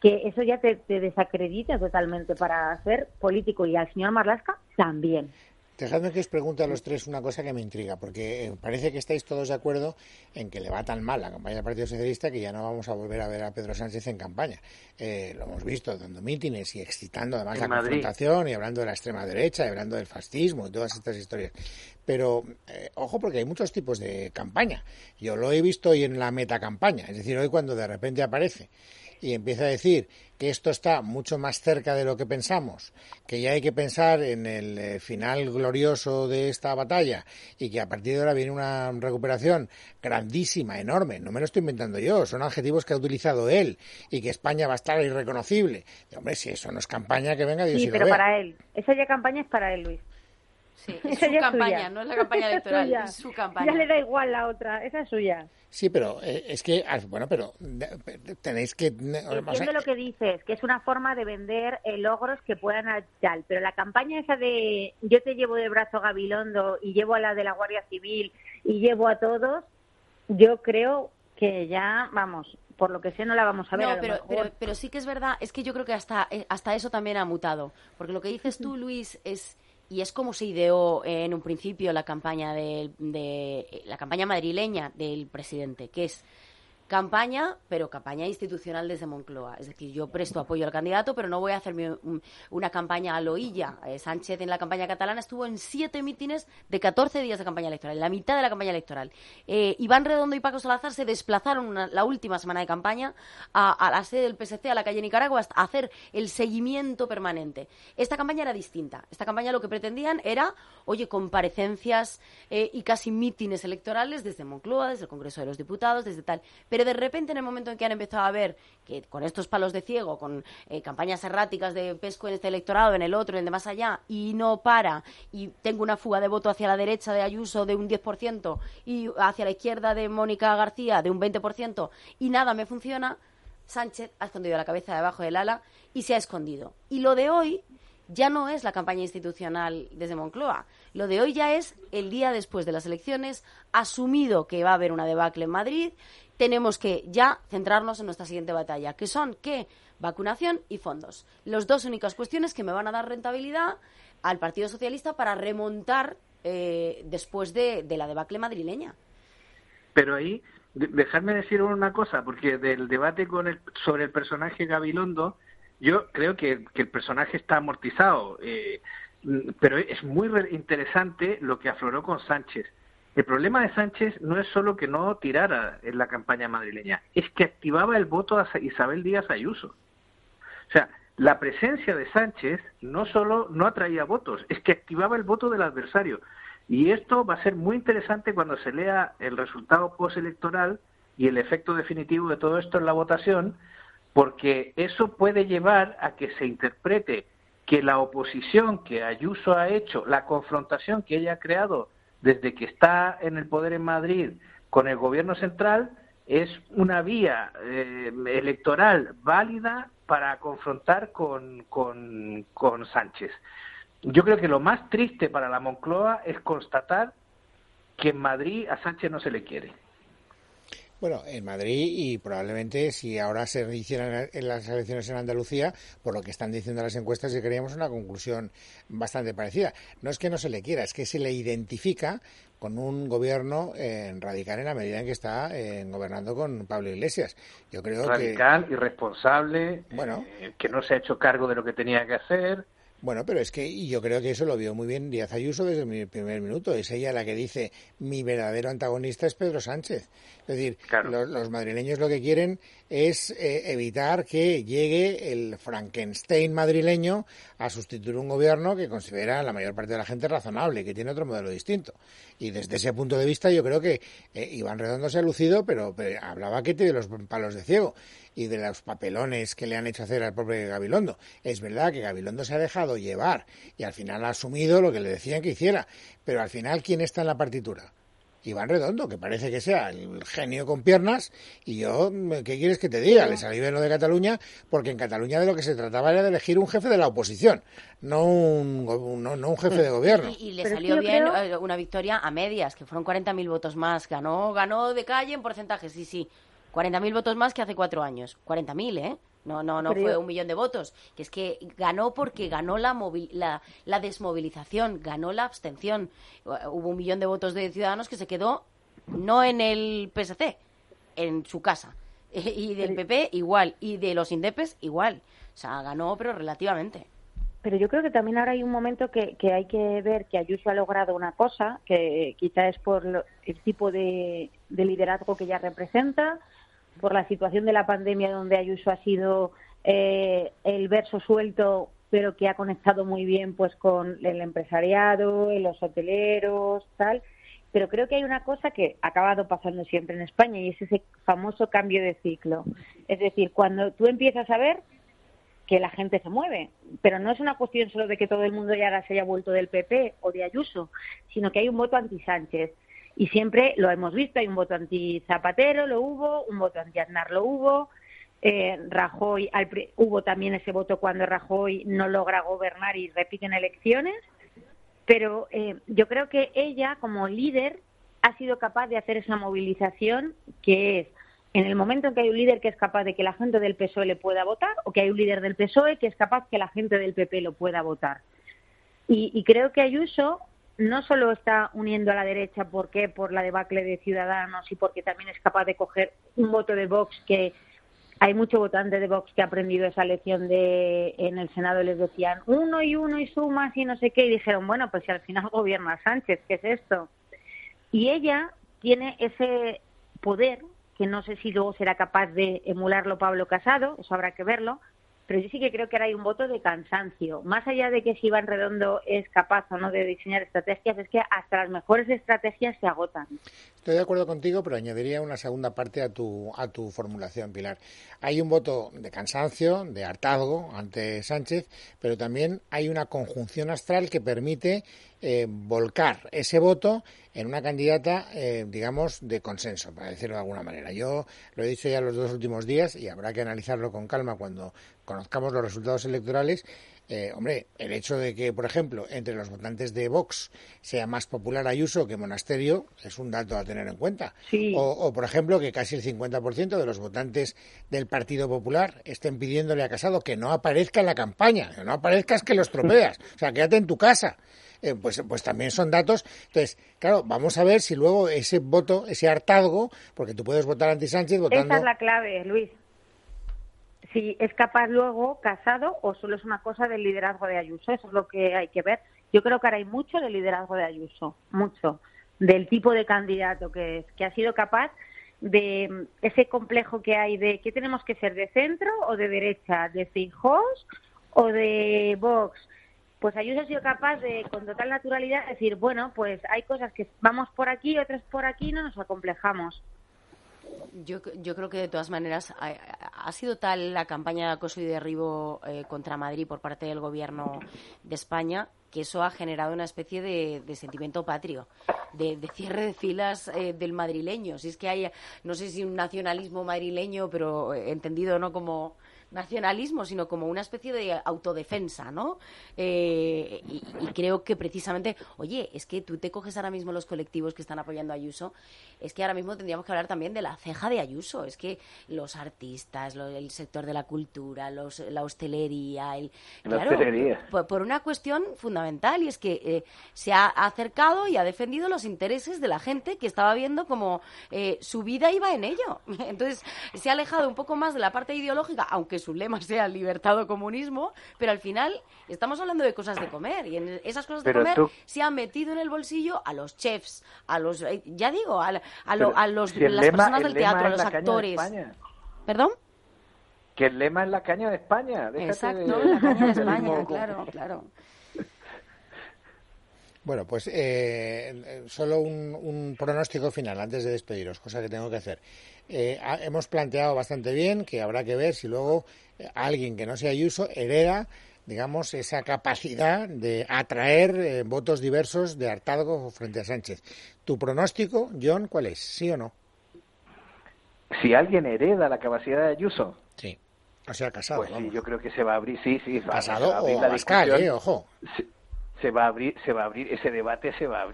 que eso ya te desacredita totalmente para ser político, y al señor Marlaska también. Dejadme que os pregunte a los tres una cosa que me intriga, porque parece que estáis todos de acuerdo en que le va tan mal la campaña del Partido Socialista que ya no vamos a volver a ver a Pedro Sánchez en campaña. Lo hemos visto dando mítines y excitando además la confrontación, y hablando de la extrema derecha, y hablando del fascismo y todas estas historias. Pero, ojo, porque hay muchos tipos de campaña. Yo lo he visto hoy en la metacampaña, es decir, hoy cuando de repente aparece y empieza a decir que esto está mucho más cerca de lo que pensamos, que ya hay que pensar en el final glorioso de esta batalla y que a partir de ahora viene una recuperación grandísima, enorme. No me lo estoy inventando yo, son adjetivos que ha utilizado él, y que España va a estar irreconocible. Y, hombre, si eso no es campaña, que venga Dios y lo vea. Sí, pero para él. Esa ya campaña es para él, Luis. Sí, es su campaña, no es la campaña electoral, es su campaña. Ya le da igual la otra, esa es suya. Sí, pero es que, bueno, pero tenéis que... Entiendo lo que dices, que es una forma de vender logros que puedan tal, pero la campaña esa de yo te llevo de brazo Gabilondo y llevo a la de la Guardia Civil y llevo a todos, yo creo que ya, vamos, por lo que sé no la vamos a ver. No, pero sí que es verdad, es que yo creo que hasta eso también ha mutado, porque lo que dices tú, Luis, es... Y es como se ideó en un principio la campaña la campaña madrileña del presidente, que es campaña, pero campaña institucional desde Moncloa. Es decir, yo presto apoyo al candidato, pero no voy a hacerme una campaña a lo Illa. Sánchez en la campaña catalana estuvo en 7 mítines de 14 días de campaña electoral, en la mitad de la campaña electoral. Iván Redondo y Paco Salazar se desplazaron la última semana de campaña a la sede del PSC, a la calle Nicaragua, a hacer el seguimiento permanente. Esta campaña era distinta. Esta campaña lo que pretendían era, comparecencias y casi mítines electorales desde Moncloa, desde el Congreso de los Diputados, desde tal. Pero de repente, en el momento en que han empezado a ver que con estos palos de ciego, con campañas erráticas de pesco en este electorado, en el otro, en el de más allá, y no para, y tengo una fuga de voto hacia la derecha de Ayuso de un 10% y hacia la izquierda de Mónica García de un 20%, y nada me funciona, Sánchez ha escondido la cabeza debajo del ala y se ha escondido. Y lo de hoy ya no es la campaña institucional desde Moncloa. Lo de hoy ya es el día después de las elecciones, asumido que va a haber una debacle en Madrid. Tenemos que ya centrarnos en nuestra siguiente batalla, que son, ¿qué? Vacunación y fondos. Las dos únicas cuestiones que me van a dar rentabilidad al Partido Socialista para remontar después de la debacle madrileña. Pero ahí, dejadme decir una cosa, porque del debate sobre el personaje Gabilondo, yo creo que el personaje está amortizado, pero es muy interesante lo que afloró con Sánchez. El problema de Sánchez no es solo que no tirara en la campaña madrileña, es que activaba el voto a Isabel Díaz Ayuso. O sea, la presencia de Sánchez no solo no atraía votos, es que activaba el voto del adversario. Y esto va a ser muy interesante cuando se lea el resultado postelectoral y el efecto definitivo de todo esto en la votación, porque eso puede llevar a que se interprete que la oposición que Ayuso ha hecho, la confrontación que ella ha creado desde que está en el poder en Madrid con el gobierno central, es una vía electoral válida para confrontar con Sánchez. Yo creo que lo más triste para la Moncloa es constatar que en Madrid a Sánchez no se le quiere. Bueno, en Madrid, y probablemente si ahora se hicieran en las elecciones en Andalucía, por lo que están diciendo las encuestas, llegaríamos a una conclusión bastante parecida. No es que no se le quiera, es que se le identifica con un gobierno radical en la medida en que está gobernando con Pablo Iglesias. Yo creo radical, irresponsable, bueno, que no se ha hecho cargo de lo que tenía que hacer. Bueno, pero es que y yo creo que eso lo vio muy bien Díaz Ayuso desde el primer minuto. Es ella la que dice, mi verdadero antagonista es Pedro Sánchez. Es decir, claro, los madrileños lo que quieren es evitar que llegue el Frankenstein madrileño a sustituir un gobierno que considera la mayor parte de la gente razonable, que tiene otro modelo distinto. Y desde ese punto de vista yo creo que Iván Redondo se ha lucido, pero hablaba Ketty de los palos de ciego y de los papelones que le han hecho hacer al propio Gabilondo. Es verdad que Gabilondo se ha dejado llevar y al final ha asumido lo que le decían que hiciera, pero al final ¿quién está en la partitura? Iván Redondo, que parece que sea el genio con piernas, y yo, ¿qué quieres que te diga? Le salí bien lo de Cataluña, porque en Cataluña de lo que se trataba era de elegir un jefe de la oposición, no un jefe de gobierno. Y le salió bien una victoria a medias, que fueron 40.000 votos más, ganó de calle en porcentaje, sí, 40.000 votos más que hace 4 años, 40.000, No fue 1 millón de votos, que es que ganó porque ganó la desmovilización, ganó la abstención. Hubo 1 millón de votos de Ciudadanos que se quedó no en el PSC, en su casa. Y del PP igual, y de los indepes igual. O sea, ganó, pero relativamente. Pero yo creo que también ahora hay un momento que hay que ver que Ayuso ha logrado una cosa, que quizá es por el tipo de liderazgo que ella representa, por la situación de la pandemia donde Ayuso ha sido el verso suelto, pero que ha conectado muy bien pues con el empresariado, los hoteleros, tal. Pero creo que hay una cosa que ha acabado pasando siempre en España y es ese famoso cambio de ciclo. Es decir, cuando tú empiezas a ver que la gente se mueve, pero no es una cuestión solo de que todo el mundo ya se haya vuelto del PP o de Ayuso, sino que hay un voto anti-Sánchez. Y siempre lo hemos visto, hay un voto anti-Zapatero, lo hubo, un voto anti-Aznar lo hubo, Rajoy, hubo también ese voto cuando Rajoy no logra gobernar y repiten elecciones, pero yo creo que ella, como líder, ha sido capaz de hacer esa movilización que es, en el momento en que hay un líder que es capaz de que la gente del PSOE le pueda votar, o que hay un líder del PSOE que es capaz que la gente del PP lo pueda votar. Y creo que Ayuso no solo está uniendo a la derecha porque por la debacle de Ciudadanos y porque también es capaz de coger un voto de Vox, que hay mucho votante de Vox que ha aprendido esa lección en el Senado les decían 1 y sumas y no sé qué, y dijeron, bueno, pues si al final gobierna Sánchez, ¿qué es esto? Y ella tiene ese poder que no sé si luego será capaz de emularlo Pablo Casado, eso habrá que verlo, pero yo sí que creo que ahora hay un voto de cansancio. Más allá de que si Iván Redondo es capaz o no de diseñar estrategias, es que hasta las mejores estrategias se agotan. Estoy de acuerdo contigo, pero añadiría una segunda parte a tu formulación, Pilar. Hay un voto de cansancio, de hartazgo ante Sánchez, pero también hay una conjunción astral que permite volcar ese voto en una candidata, digamos, de consenso, para decirlo de alguna manera. Yo lo he dicho ya los 2 últimos días y habrá que analizarlo con calma cuando conozcamos los resultados electorales. Hombre, el hecho de que, por ejemplo, entre los votantes de Vox sea más popular Ayuso que Monasterio es un dato a tener en cuenta. Sí. O, por ejemplo, que casi el 50% de los votantes del Partido Popular estén pidiéndole a Casado que no aparezca en la campaña, que no aparezcas, que lo estropeas, o sea, quédate en tu casa. Pues también son datos. Entonces, claro, vamos a ver si luego ese voto, ese hartazgo, porque tú puedes votar anti-Sánchez votando... Esa es la clave, Luis. Si es capaz luego Casado o solo es una cosa del liderazgo de Ayuso, eso es lo que hay que ver. Yo creo que ahora hay mucho del liderazgo de Ayuso, mucho, del tipo de candidato que es, que ha sido capaz de ese complejo que hay de ¿qué tenemos que ser, de centro o de derecha, de Feijóo o de Vox? Pues Ayuso ha sido capaz de, con total naturalidad, decir, bueno, pues hay cosas que vamos por aquí, otras por aquí, no nos acomplejamos. Yo creo que de todas maneras ha sido tal la campaña de acoso y derribo contra Madrid por parte del gobierno de España que eso ha generado una especie de sentimiento patrio, de cierre de filas del madrileño. Si es que hay, no sé si un nacionalismo madrileño, pero entendido no como nacionalismo, sino como una especie de autodefensa, ¿no? Y creo que precisamente, oye, es que tú te coges ahora mismo los colectivos que están apoyando a Ayuso, es que ahora mismo tendríamos que hablar también de la ceja de Ayuso, es que los artistas, el sector de la cultura, la hostelería, por una cuestión fundamental, y es que se ha acercado y ha defendido los intereses de la gente que estaba viendo como su vida iba en ello. Entonces, se ha alejado un poco más de la parte ideológica, aunque su lema sea libertad o comunismo, pero al final estamos hablando de cosas de comer, y en esas cosas de comer se ha metido en el bolsillo a los chefs, a los, ya digo, las personas del teatro, a los actores. ¿Perdón? Que el lema es la caña de España. Exacto, la caña de España, claro. Bueno, pues solo un pronóstico final antes de despediros, cosa que tengo que hacer. Hemos planteado bastante bien que habrá que ver si luego alguien que no sea Ayuso hereda, digamos, esa capacidad de atraer votos diversos de hartazgo frente a Sánchez. ¿Tu pronóstico, John, cuál es? ¿Sí o no? Si alguien hereda la capacidad de Ayuso. Sí. O sea, Casado. Pues sí, yo creo que se va a abrir, sí. Casado o Abascal, ojo. se va a abrir ese debate,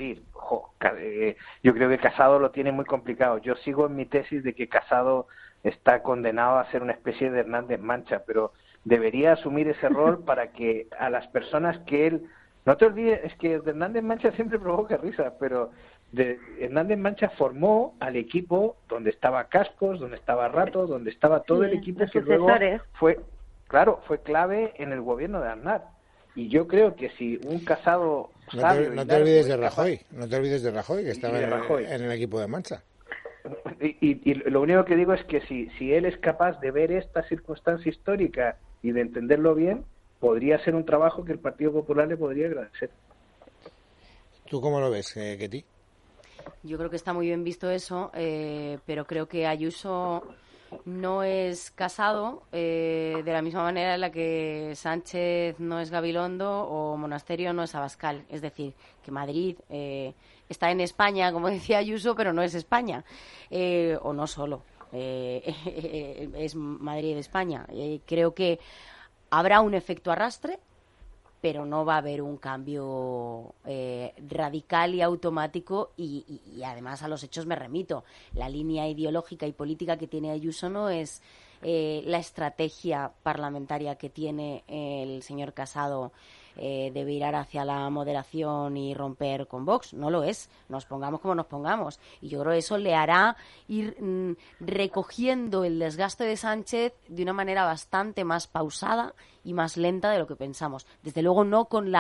yo creo que Casado lo tiene muy complicado. Yo sigo en mi tesis de que Casado está condenado a ser una especie de Hernández Mancha, pero debería asumir ese rol para que a las personas que él... No te olvides, es que Hernández Mancha siempre provoca risas, pero Hernández Mancha formó al equipo donde estaba Cascos, donde estaba Rato, donde estaba todo el equipo que luego fue clave en el gobierno de Aznar. Y yo creo que si un Casado sabio... No te olvides de Rajoy, que estaba en el equipo de Mancha. Y lo único que digo es que si él es capaz de ver esta circunstancia histórica y de entenderlo bien, podría ser un trabajo que el Partido Popular le podría agradecer. ¿Tú cómo lo ves, Ketty? Yo creo que está muy bien visto eso, pero creo que Ayuso no es Casado de la misma manera en la que Sánchez no es Gabilondo o Monasterio no es Abascal. Es decir, que Madrid está en España, como decía Ayuso, pero no es España, o no solo. Es Madrid de España. Creo que habrá un efecto arrastre, pero no va a haber un cambio radical y automático y además a los hechos me remito. La línea ideológica y política que tiene Ayuso no es la estrategia parlamentaria que tiene el señor Casado de virar hacia la moderación y romper con Vox. No lo es, nos pongamos como nos pongamos. Y yo creo que eso le hará ir recogiendo el desgaste de Sánchez de una manera bastante más pausada y más lenta de lo que pensamos. Desde luego no con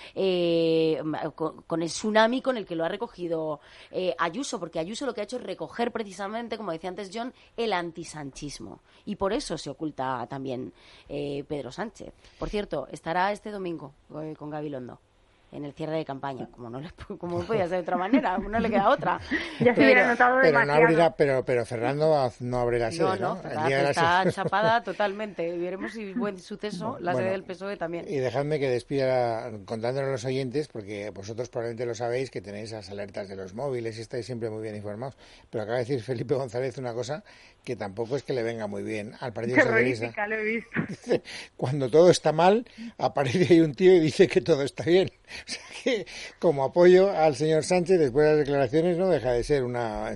con el tsunami con el que lo ha recogido Ayuso, porque Ayuso lo que ha hecho es recoger precisamente, como decía antes John, el antisanchismo. Y por eso se oculta también Pedro Sánchez. Por cierto, estará este domingo con Gabilondo en el cierre de campaña, como podía ser de otra manera, no le queda otra. Ya se hubiera notado demasiado. Pero Fernando no abre la sede, ¿no? Está chapada totalmente. Veremos si buen suceso la sede del PSOE también. Y dejadme que despida contándolo a los oyentes, porque vosotros probablemente lo sabéis, que tenéis las alertas de los móviles y estáis siempre muy bien informados. Pero acaba de decir Felipe González una cosa que tampoco es que le venga muy bien al Partido Socialista. Lo he visto. Dice, cuando todo está mal, aparece ahí un tío y dice que todo está bien. O sea que, como apoyo al señor Sánchez, después de las declaraciones, no deja de ser una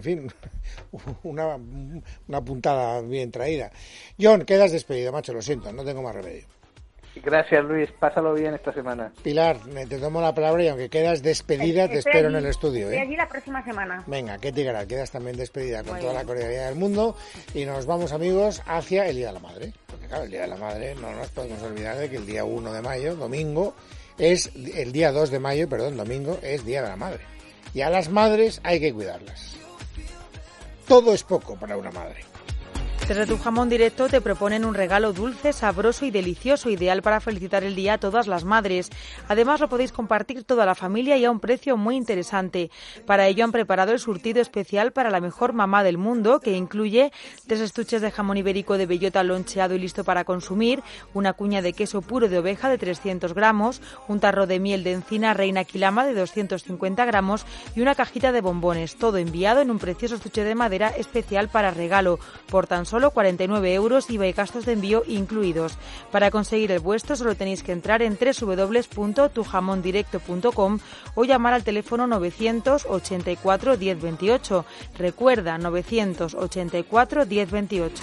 puntada bien traída. John, quedas despedido, macho, lo siento, no tengo más remedio. Gracias, Luis, pásalo bien esta semana. Pilar, te tomo la palabra y aunque quedas despedida, te espero en el estudio. Estoy allí la próxima semana. Venga, Ketty Garat, quedas también despedida con toda la cordialidad del mundo y nos vamos, amigos, hacia el Día de la Madre. Porque claro, el Día de la Madre no nos podemos olvidar de que el día 1 de mayo, domingo, el día 2 de mayo, domingo, es Día de la Madre. Y a las madres hay que cuidarlas. Todo es poco para una madre. Desde Tu Jamón Directo te proponen un regalo dulce, sabroso y delicioso, ideal para felicitar el día a todas las madres. Además lo podéis compartir toda la familia y a un precio muy interesante. Para ello han preparado el surtido especial para la mejor mamá del mundo, que incluye 3 estuches de jamón ibérico de bellota loncheado y listo para consumir, una cuña de queso puro de oveja de 300 gramos, un tarro de miel de encina Reina Quilama de 250 gramos y una cajita de bombones, todo enviado en un precioso estuche de madera especial para regalo, por tan solo 49 €, IVA y gastos de envío incluidos. Para conseguir el vuestro solo tenéis que entrar en www.tujamondirecto.com o llamar al teléfono 984 1028. Recuerda, 984 1028.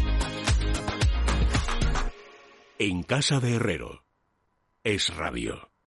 En casa de Herrero. Es Radio.